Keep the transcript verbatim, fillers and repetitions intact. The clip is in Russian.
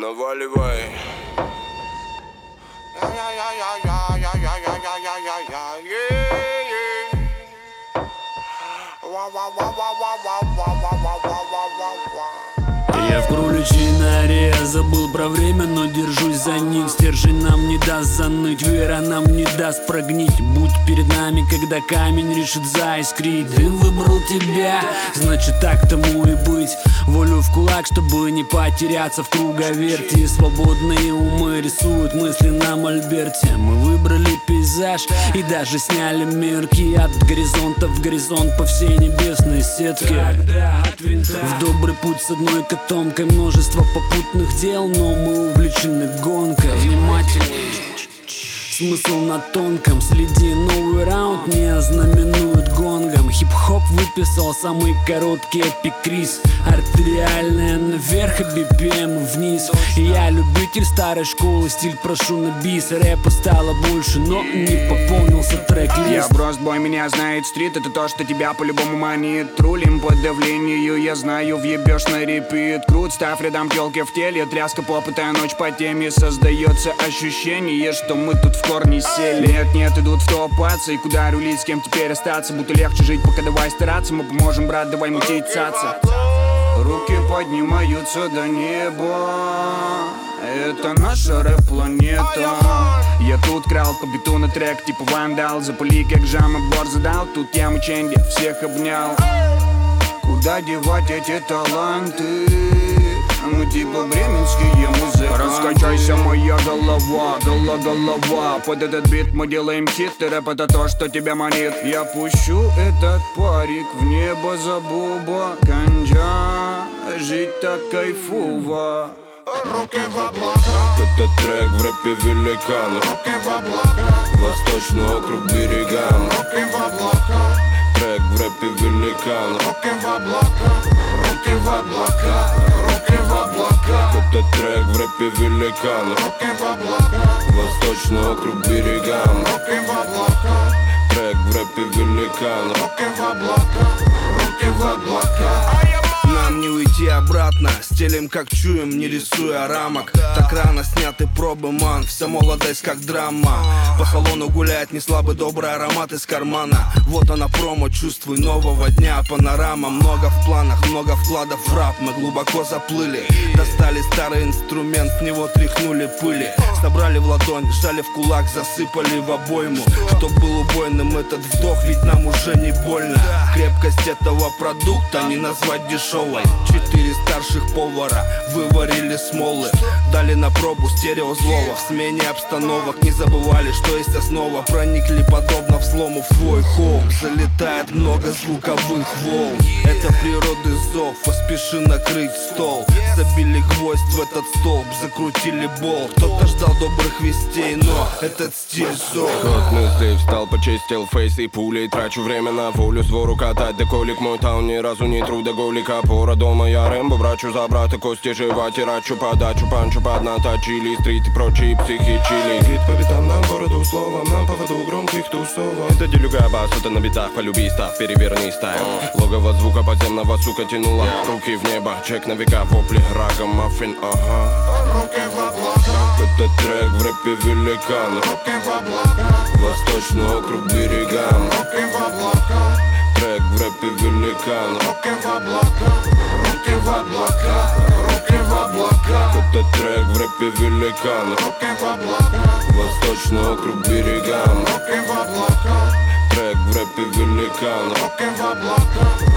Наваливай. Я в кроличьей норе, забыл про время, но держусь за них. Стержень нам не даст заныть, вера нам не даст прогнить. Будь перед нами, когда камень решит заискрить. Ты выбрал тебя, значит так тому и быть. Волю в кулак, чтобы не потеряться в круговерти. Свободные умы рисуют мысли на мольберте. Мы выбрали пейзаж и даже сняли мерки. От горизонта в горизонт по всей небесной сетке. В добрый путь с одной котомкой, множество попутных дел, но мы увлечены гонкой. Внимательней, смысл на тонком. Следи, новый раунд не ознаменует гонгом. Хип-хоп выписал самый короткий эпикриз. Артериальная наверх, а би пи эм вниз. И я любитель старой школы, стиль прошу на бис. Рэпа стало больше, но не пополнился трек-лист. Я бросбой, меня знает стрит. Это то, что тебя по-любому манит. Рулим по давлению, я знаю, въебешь на репит. Крут, ставь рядом телки в теле. Тряска попытая ночь по теме. Создается ощущение, что мы тут в корни сели. Нет, нет, идут в топаться. И куда рулить, с кем теперь остаться? Будто легче жить, пока давай стараться. Мы поможем, брат, давай мутить, цаться. Руки поднимаются до неба. Это наша рэп-планета. Я тут крал по биту на трек, типа вандал. Запали, как жама, бор задал. Тут я мученье, всех обнял. Куда девать эти таланты? Мы типа бременские музыканты. Раскачайся, моя голова, голова, голова. Под этот бит мы делаем хит. И рэп это то, что тебя манит. Я пущу этот парик в небо за буба. Канджа, жить так кайфово. Руки в облака. Этот трек в рэпе великан. Руки в облака. Восточный округ берегам. Руки в облака. Трек в рэпе великан. Руки в облака. Руки в облака. Руки в облака. Этот трек в рэпе великан. Руки в облака. Восточный округ берегам. Руки в облака. Трек в рэпе великан. Руки в облака. Руки в облака. Нам не уйти обратно, стелим как чуем, не рисуя рамок. Так рано сняты пробы, ман, вся молодость как драма. По салону гуляет неслабый добрый аромат из кармана. Вот она промо, чувствуй нового дня. Панорама, много в планах, много вкладов в рэп. Мы глубоко заплыли, достали старый инструмент, с него тряхнули пыли. Собрали в ладонь, сжали в кулак, засыпали в обойму. Чтоб был убойным этот вдох, ведь нам уже не больно. Крепкость этого продукта не назвать дешевой. Четыре старших повара выварили смолы. Дали на пробу стерео злого. В смене обстановок не забывали, что есть основа. Проникли подобно взлому в твой хоум. Залетает много звуковых волн. Это природы зов, поспеши накрыть стол. Забили гвоздь в этот столб, закрутили болт. Кто-то ждал добрых вестей, но этот стиль зов. Ход мыслей встал, почистил фейс и пулей. Трачу время на волю, свору катать. Деколик мой таун ни разу не трудоголика. Пора дома я Рэмбо, брачу за брата кости жива. Тирачу подачу, панчу поднаточили. Стрит и прочие психи чили. Гид по битам, нам городу словом, нам поводу громких тусовок. Это делюга бас, это на битах, полюби став, переверни стайл. Логово звука подземного, сука, тянула руки в небо. Чек на века, вопли, рагом, маффин, ага. Руки в облака. Этот трек в рэпе великан. Руки в облака. Восточный округ берегам. Руки в облака. Трек в рэпе великан. Руки в облака. Руки в облака. Руки в облака. Этот трек в рэпе великан. Руки в облака. Восточный округ берегам. Руки в облака. Трек в рэпе великан. Руки в облака.